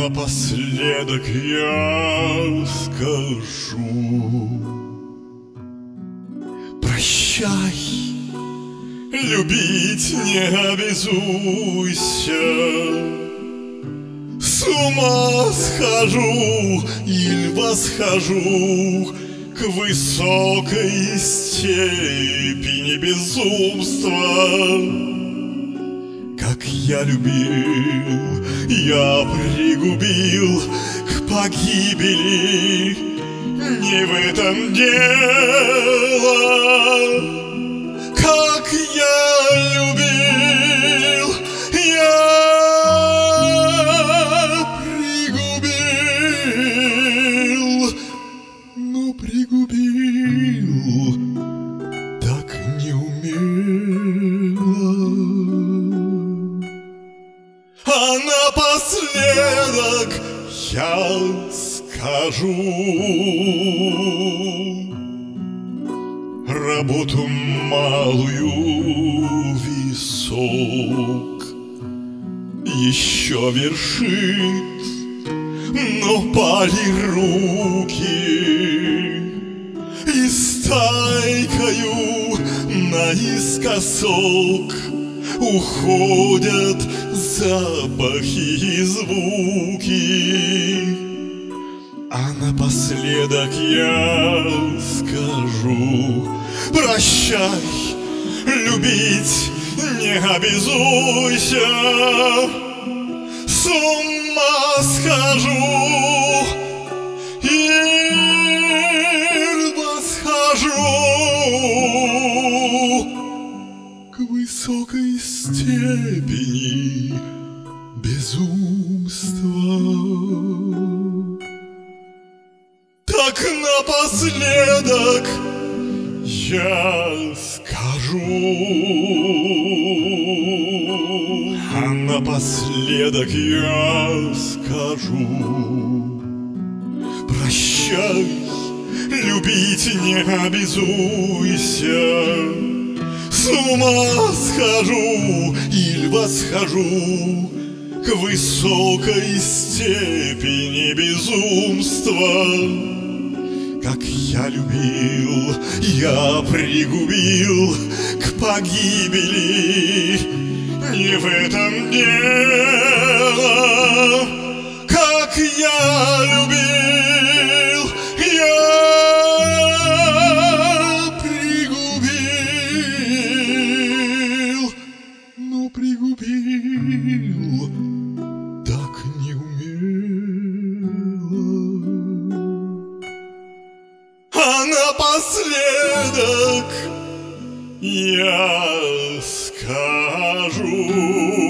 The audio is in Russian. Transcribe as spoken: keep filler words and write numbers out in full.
напоследок я скажу: прощай, любить не обязуйся. С ума схожу или восхожу к высокой степени безумства. Как я любил, я пригубил к погибели. Не в этом дело. Как я любил, я пригубил, но пригубил так неумело. А напоследок я скажу: работу малую висок еще вершит, но пали руки, и стайкою наискосок уходят запахи и звуки. А напоследок я скажу: прощай, любить не обязуйся. С ума схожу и восхожу к высокой степени безумства. Так напоследок я скажу, а напоследок я скажу: прощай, любить не обязуйся. С ума схожу или восхожу к высокой степени безумства. Как я любил, я пригубил к погибели. Не в этом дело. Как я любил, я пригубил, но пригубил так неумело. А напоследок я скажу: